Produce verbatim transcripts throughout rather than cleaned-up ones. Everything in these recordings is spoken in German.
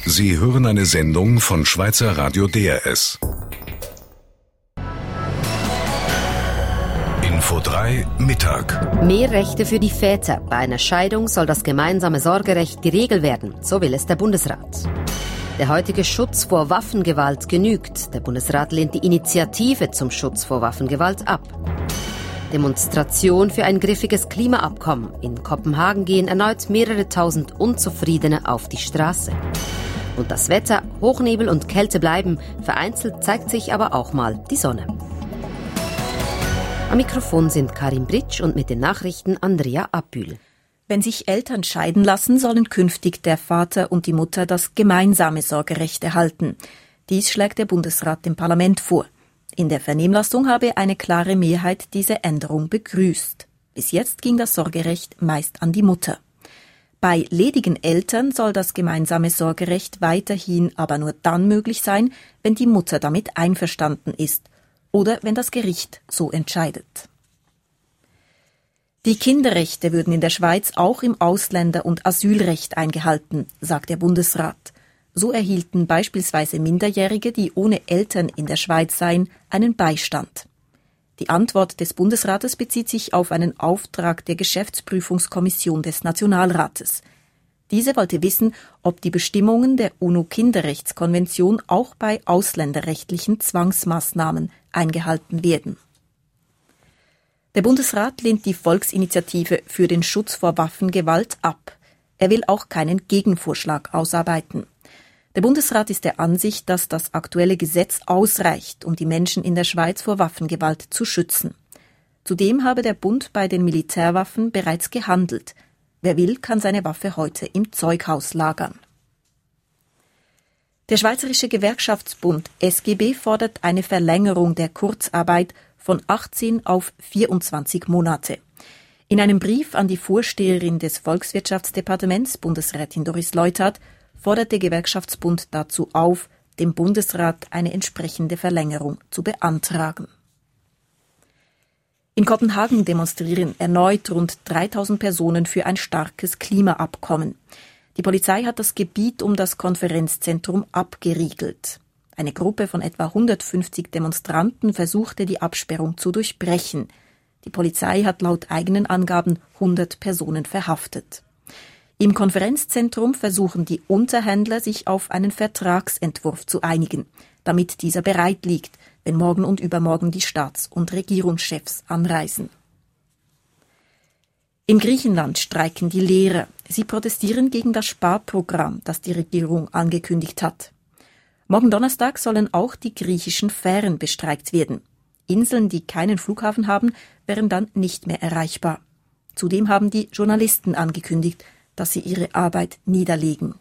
Sie hören eine Sendung von Schweizer Radio D R S. Info drei Mittag. Mehr Rechte für die Väter. Bei einer Scheidung soll das gemeinsame Sorgerecht die Regel werden. So will es der Bundesrat. Der heutige Schutz vor Waffengewalt genügt. Der Bundesrat lehnt die Initiative zum Schutz vor Waffengewalt ab. Demonstration für ein griffiges Klimaabkommen. In Kopenhagen gehen erneut mehrere tausend Unzufriedene auf die Straße. Und das Wetter, Hochnebel und Kälte bleiben. Vereinzelt zeigt sich aber auch mal die Sonne. Am Mikrofon sind Karin Britsch und mit den Nachrichten Andrea Abühl. Wenn sich Eltern scheiden lassen, sollen künftig der Vater und die Mutter das gemeinsame Sorgerecht erhalten. Dies schlägt der Bundesrat dem Parlament vor. In der Vernehmlassung habe eine klare Mehrheit diese Änderung begrüßt. Bis jetzt ging das Sorgerecht meist an die Mutter. Bei ledigen Eltern soll das gemeinsame Sorgerecht weiterhin aber nur dann möglich sein, wenn die Mutter damit einverstanden ist oder wenn das Gericht so entscheidet. Die Kinderrechte würden in der Schweiz auch im Ausländer- und Asylrecht eingehalten, sagt der Bundesrat. So erhielten beispielsweise Minderjährige, die ohne Eltern in der Schweiz seien, einen Beistand. Die Antwort des Bundesrates bezieht sich auf einen Auftrag der Geschäftsprüfungskommission des Nationalrates. Diese wollte wissen, ob die Bestimmungen der UNO-Kinderrechtskonvention auch bei ausländerrechtlichen Zwangsmaßnahmen eingehalten werden. Der Bundesrat lehnt die Volksinitiative für den Schutz vor Waffengewalt ab. Er will auch keinen Gegenvorschlag ausarbeiten. Der Bundesrat ist der Ansicht, dass das aktuelle Gesetz ausreicht, um die Menschen in der Schweiz vor Waffengewalt zu schützen. Zudem habe der Bund bei den Militärwaffen bereits gehandelt. Wer will, kann seine Waffe heute im Zeughaus lagern. Der Schweizerische Gewerkschaftsbund S G B fordert eine Verlängerung der Kurzarbeit von achtzehn auf vierundzwanzig Monate. In einem Brief an die Vorsteherin des Volkswirtschaftsdepartements, Bundesrätin Doris Leuthard, fordert der Gewerkschaftsbund dazu auf, dem Bundesrat eine entsprechende Verlängerung zu beantragen. In Kopenhagen demonstrieren erneut rund dreitausend Personen für ein starkes Klimaabkommen. Die Polizei hat das Gebiet um das Konferenzzentrum abgeriegelt. Eine Gruppe von etwa hundertfünfzig Demonstranten versuchte, die Absperrung zu durchbrechen. Die Polizei hat laut eigenen Angaben hundert Personen verhaftet. Im Konferenzzentrum versuchen die Unterhändler, sich auf einen Vertragsentwurf zu einigen, damit dieser bereit liegt, wenn morgen und übermorgen die Staats- und Regierungschefs anreisen. In Griechenland streiken die Lehrer. Sie protestieren gegen das Sparprogramm, das die Regierung angekündigt hat. Morgen Donnerstag sollen auch die griechischen Fähren bestreikt werden. Inseln, die keinen Flughafen haben, wären dann nicht mehr erreichbar. Zudem haben die Journalisten angekündigt, dass sie ihre Arbeit niederlegen.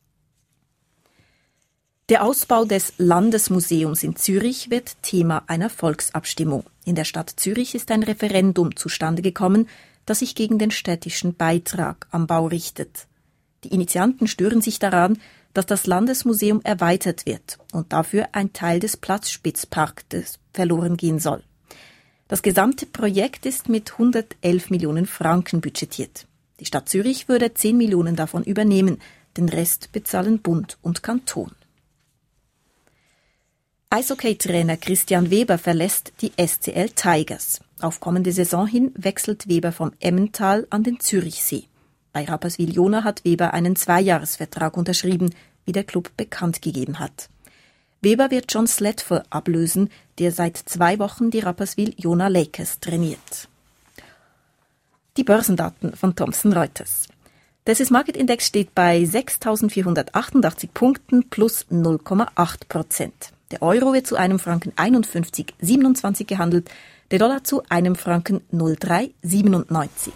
Der Ausbau des Landesmuseums in Zürich wird Thema einer Volksabstimmung. In der Stadt Zürich ist ein Referendum zustande gekommen, das sich gegen den städtischen Beitrag am Bau richtet. Die Initianten stören sich daran, dass das Landesmuseum erweitert wird und dafür ein Teil des Platzspitzparks verloren gehen soll. Das gesamte Projekt ist mit hundertelf Millionen Franken budgetiert. Die Stadt Zürich würde zehn Millionen davon übernehmen, den Rest bezahlen Bund und Kanton. Eishockey-Trainer Christian Weber verlässt die S C L Tigers. Auf kommende Saison hin wechselt Weber vom Emmental an den Zürichsee. Bei Rapperswil-Jona hat Weber einen Zweijahresvertrag unterschrieben, wie der Club bekannt gegeben hat. Weber wird John Slatford ablösen, der seit zwei Wochen die Rapperswil-Jona Lakers trainiert. Die Börsendaten von Thomson Reuters. Der Swiss Market Index steht bei sechstausendvierhundertachtundachtzig Punkten plus null Komma acht Prozent. Der Euro wird zu einem Franken einundfünfzig Komma siebenundzwanzig gehandelt, der Dollar zu einem Franken null Komma drei siebenundneunzig.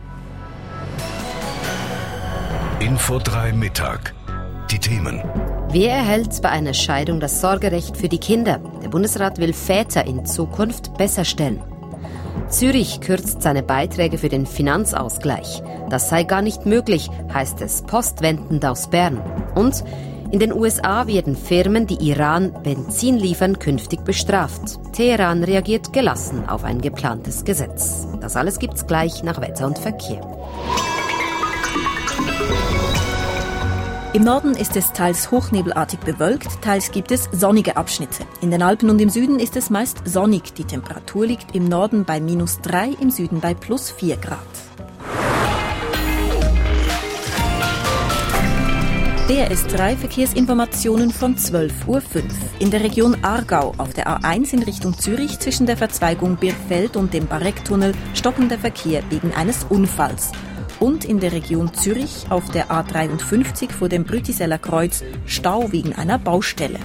Info drei Mittag. Die Themen. Wer erhält bei einer Scheidung das Sorgerecht für die Kinder? Der Bundesrat will Väter in Zukunft besser stellen. Zürich kürzt seine Beiträge für den Finanzausgleich. Das sei gar nicht möglich, heißt es postwendend aus Bern. Und in den U S A werden Firmen, die Iran Benzin liefern, künftig bestraft. Teheran reagiert gelassen auf ein geplantes Gesetz. Das alles gibt's gleich nach Wetter und Verkehr. Im Norden ist es teils hochnebelartig bewölkt, teils gibt es sonnige Abschnitte. In den Alpen und im Süden ist es meist sonnig. Die Temperatur liegt im Norden bei minus drei, im Süden bei plus vier Grad. D R S drei Verkehrsinformationen von zwölf Uhr fünf. In der Region Aargau auf der A eins in Richtung Zürich zwischen der Verzweigung Birkfeld und dem Barecktunnel stockender Verkehr wegen eines Unfalls. Und in der Region Zürich auf der A dreiundfünfzig vor dem Brütiseller Kreuz Stau wegen einer Baustelle.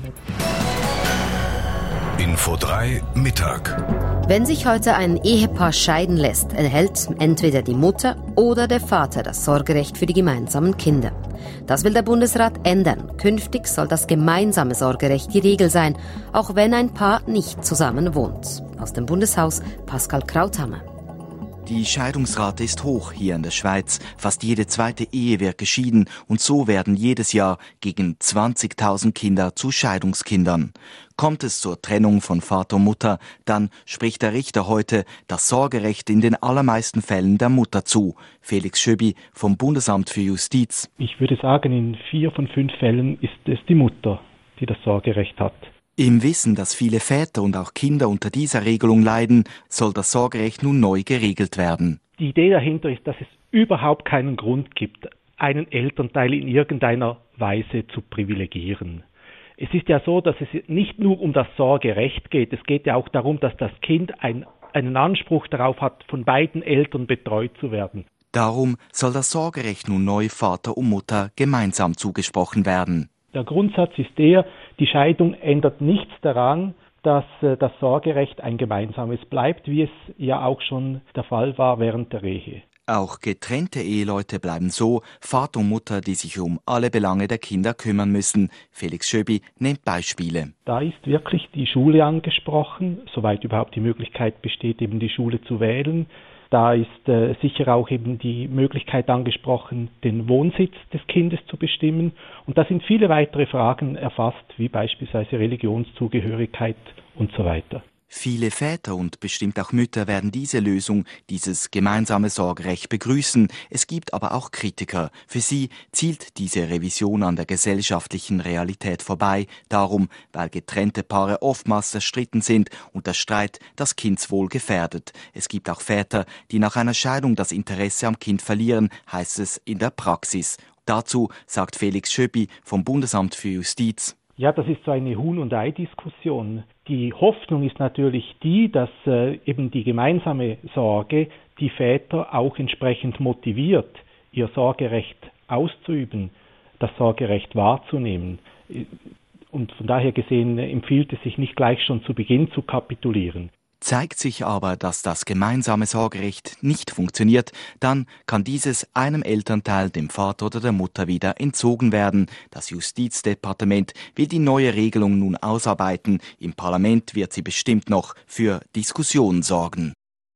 Info drei Mittag. Wenn sich heute ein Ehepaar scheiden lässt, erhält entweder die Mutter oder der Vater das Sorgerecht für die gemeinsamen Kinder. Das will der Bundesrat ändern. Künftig soll das gemeinsame Sorgerecht die Regel sein, auch wenn ein Paar nicht zusammen wohnt. Aus dem Bundeshaus Pascal Krauthammer. Die Scheidungsrate ist hoch hier in der Schweiz. Fast jede zweite Ehe wird geschieden und so werden jedes Jahr gegen zwanzigtausend Kinder zu Scheidungskindern. Kommt es zur Trennung von Vater und Mutter, dann spricht der Richter heute das Sorgerecht in den allermeisten Fällen der Mutter zu. Felix Schöbi vom Bundesamt für Justiz. Ich würde sagen, in vier von fünf Fällen ist es die Mutter, die das Sorgerecht hat. Im Wissen, dass viele Väter und auch Kinder unter dieser Regelung leiden, soll das Sorgerecht nun neu geregelt werden. Die Idee dahinter ist, dass es überhaupt keinen Grund gibt, einen Elternteil in irgendeiner Weise zu privilegieren. Es ist ja so, dass es nicht nur um das Sorgerecht geht, es geht ja auch darum, dass das Kind ein, einen Anspruch darauf hat, von beiden Eltern betreut zu werden. Darum soll das Sorgerecht nun neu Vater und Mutter gemeinsam zugesprochen werden. Der Grundsatz ist der, die Scheidung ändert nichts daran, dass äh, das Sorgerecht ein gemeinsames bleibt, wie es ja auch schon der Fall war während der Ehe. Auch getrennte Eheleute bleiben so Vater und Mutter, die sich um alle Belange der Kinder kümmern müssen. Felix Schöbi nennt Beispiele. Da ist wirklich die Schule angesprochen, soweit überhaupt die Möglichkeit besteht, eben die Schule zu wählen. Da ist äh, sicher auch eben die Möglichkeit angesprochen, den Wohnsitz des Kindes zu bestimmen. Und da sind viele weitere Fragen erfasst, wie beispielsweise Religionszugehörigkeit und so weiter. Viele Väter und bestimmt auch Mütter werden diese Lösung, dieses gemeinsame Sorgerecht begrüßen. Es gibt aber auch Kritiker. Für sie zielt diese Revision an der gesellschaftlichen Realität vorbei. Darum, weil getrennte Paare oftmals zerstritten sind und der Streit das Kindswohl gefährdet. Es gibt auch Väter, die nach einer Scheidung das Interesse am Kind verlieren, heißt es in der Praxis. Dazu sagt Felix Schöbi vom Bundesamt für Justiz. Ja, das ist so eine Huhn- und Ei-Diskussion. Die Hoffnung ist natürlich die, dass äh, eben die gemeinsame Sorge die Väter auch entsprechend motiviert, ihr Sorgerecht auszuüben, das Sorgerecht wahrzunehmen. Und von daher gesehen empfiehlt es sich nicht gleich schon zu Beginn zu kapitulieren. Zeigt sich aber, dass das gemeinsame Sorgerecht nicht funktioniert, dann kann dieses einem Elternteil, dem Vater oder der Mutter, wieder entzogen werden. Das Justizdepartement will die neue Regelung nun ausarbeiten. Im Parlament wird sie bestimmt noch für Diskussionen sorgen.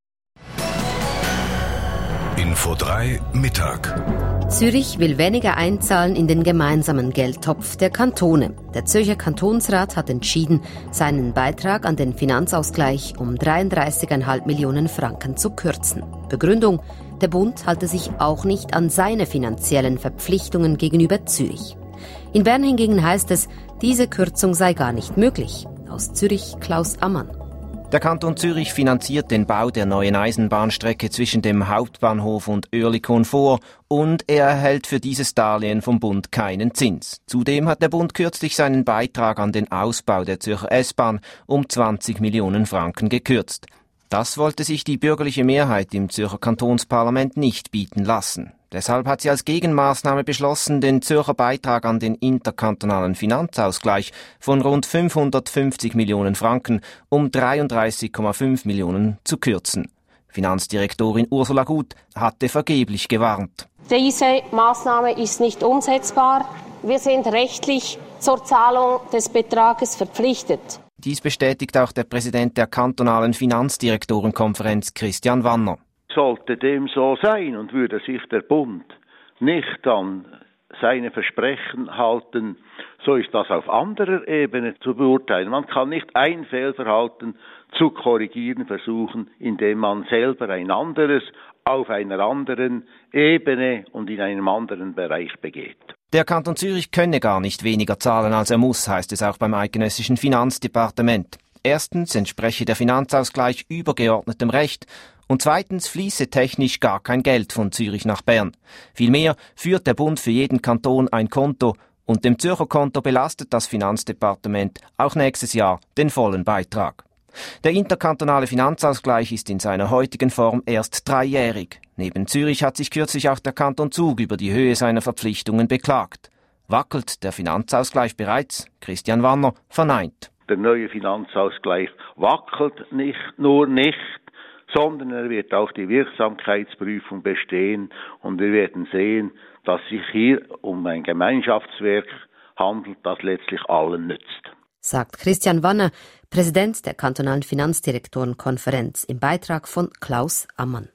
Info drei Mittag. Zürich will weniger einzahlen in den gemeinsamen Geldtopf der Kantone. Der Zürcher Kantonsrat hat entschieden, seinen Beitrag an den Finanzausgleich um dreiunddreißig Komma fünf Millionen Franken zu kürzen. Begründung: Der Bund halte sich auch nicht an seine finanziellen Verpflichtungen gegenüber Zürich. In Bern hingegen heißt es, diese Kürzung sei gar nicht möglich. Aus Zürich Klaus Ammann. Der Kanton Zürich finanziert den Bau der neuen Eisenbahnstrecke zwischen dem Hauptbahnhof und Oerlikon vor und er erhält für dieses Darlehen vom Bund keinen Zins. Zudem hat der Bund kürzlich seinen Beitrag an den Ausbau der Zürcher S-Bahn um zwanzig Millionen Franken gekürzt. Das wollte sich die bürgerliche Mehrheit im Zürcher Kantonsparlament nicht bieten lassen. Deshalb hat sie als Gegenmaßnahme beschlossen, den Zürcher Beitrag an den interkantonalen Finanzausgleich von rund fünfhundertfünfzig Millionen Franken um dreiunddreißig Komma fünf Millionen zu kürzen. Finanzdirektorin Ursula Gut hatte vergeblich gewarnt. Diese Maßnahme ist nicht umsetzbar. Wir sind rechtlich zur Zahlung des Betrages verpflichtet. Dies bestätigt auch der Präsident der kantonalen Finanzdirektorenkonferenz Christian Wanner. Sollte dem so sein und würde sich der Bund nicht an seine Versprechen halten, so ist das auf anderer Ebene zu beurteilen. Man kann nicht ein Fehlverhalten zu korrigieren versuchen, indem man selber ein anderes auf einer anderen Ebene und in einem anderen Bereich begeht. Der Kanton Zürich könne gar nicht weniger zahlen, als er muss, heißt es auch beim eidgenössischen Finanzdepartement. Erstens entspreche der Finanzausgleich übergeordnetem Recht und zweitens fließe technisch gar kein Geld von Zürich nach Bern. Vielmehr führt der Bund für jeden Kanton ein Konto und dem Zürcher Konto belastet das Finanzdepartement auch nächstes Jahr den vollen Beitrag. Der interkantonale Finanzausgleich ist in seiner heutigen Form erst dreijährig. Neben Zürich hat sich kürzlich auch der Kanton Zug über die Höhe seiner Verpflichtungen beklagt. Wackelt der Finanzausgleich bereits? Christian Wanner verneint. Der neue Finanzausgleich wackelt nicht nur nicht, sondern er wird auch die Wirksamkeitsprüfung bestehen und wir werden sehen, dass sich hier um ein Gemeinschaftswerk handelt, das letztlich allen nützt. Sagt Christian Wanner, Präsident der kantonalen Finanzdirektorenkonferenz, im Beitrag von Klaus Ammann.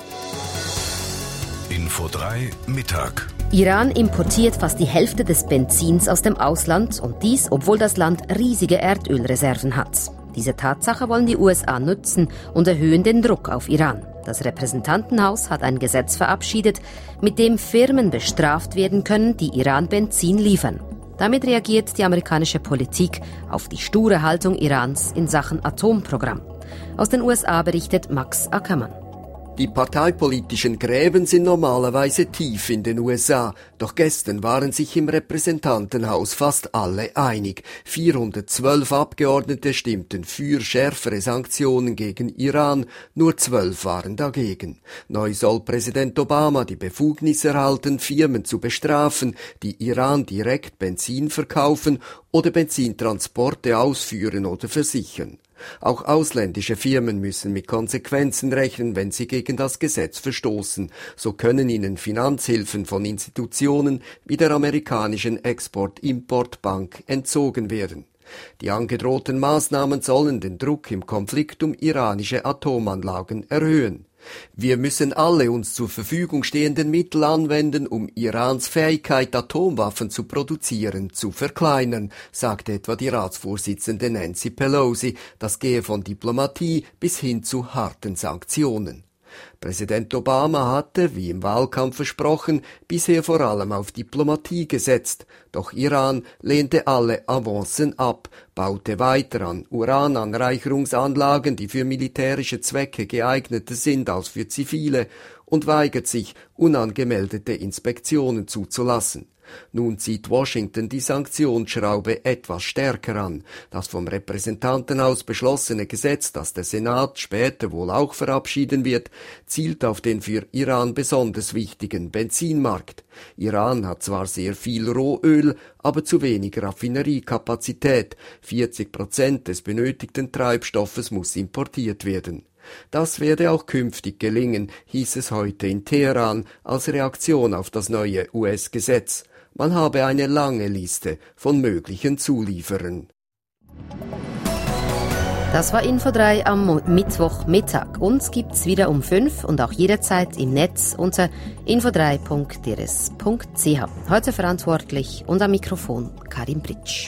Info drei Mittag. Iran importiert fast die Hälfte des Benzins aus dem Ausland und dies, obwohl das Land riesige Erdölreserven hat. Diese Tatsache wollen die U S A nutzen und erhöhen den Druck auf Iran. Das Repräsentantenhaus hat ein Gesetz verabschiedet, mit dem Firmen bestraft werden können, die Iran Benzin liefern. Damit reagiert die amerikanische Politik auf die sture Haltung Irans in Sachen Atomprogramm. Aus den U S A berichtet Max Ackermann. Die parteipolitischen Gräben sind normalerweise tief in den U S A, doch gestern waren sich im Repräsentantenhaus fast alle einig. vierhundertzwölf Abgeordnete stimmten für schärfere Sanktionen gegen Iran, nur zwölf waren dagegen. Neu soll Präsident Obama die Befugnis erhalten, Firmen zu bestrafen, die Iran direkt Benzin verkaufen oder Benzintransporte ausführen oder versichern. Auch ausländische Firmen müssen mit Konsequenzen rechnen, wenn sie gegen das Gesetz verstoßen. So können ihnen Finanzhilfen von Institutionen wie der amerikanischen Export-Import-Bank entzogen werden. Die angedrohten Maßnahmen sollen den Druck im Konflikt um iranische Atomanlagen erhöhen. Wir müssen alle uns zur Verfügung stehenden Mittel anwenden, um Irans Fähigkeit, Atomwaffen zu produzieren, zu verkleinern, sagte etwa die Ratsvorsitzende Nancy Pelosi. Das gehe von Diplomatie bis hin zu harten Sanktionen. Präsident Obama hatte, wie im Wahlkampf versprochen, bisher vor allem auf Diplomatie gesetzt. Doch Iran lehnte alle Avancen ab, baute weiter an Urananreicherungsanlagen, die für militärische Zwecke geeigneter sind als für zivile, und weigert sich, unangemeldete Inspektionen zuzulassen. Nun zieht Washington die Sanktionsschraube etwas stärker an. Das vom Repräsentantenhaus beschlossene Gesetz, das der Senat später wohl auch verabschieden wird, zielt auf den für Iran besonders wichtigen Benzinmarkt. Iran hat zwar sehr viel Rohöl, aber zu wenig Raffineriekapazität. vierzig Prozent des benötigten Treibstoffes muss importiert werden. Das werde auch künftig gelingen, hieß es heute in Teheran als Reaktion auf das neue U S-Gesetz. Man habe eine lange Liste von möglichen Zulieferern. Das war Info drei am Mittwochmittag. Uns gibt's wieder um fünf und auch jederzeit im Netz unter info drei punkt d r s punkt c h. Heute verantwortlich und am Mikrofon Karin Britsch.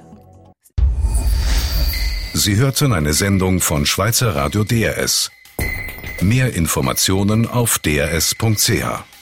Sie hörten eine Sendung von Schweizer Radio D R S. Mehr Informationen auf d r s punkt c h.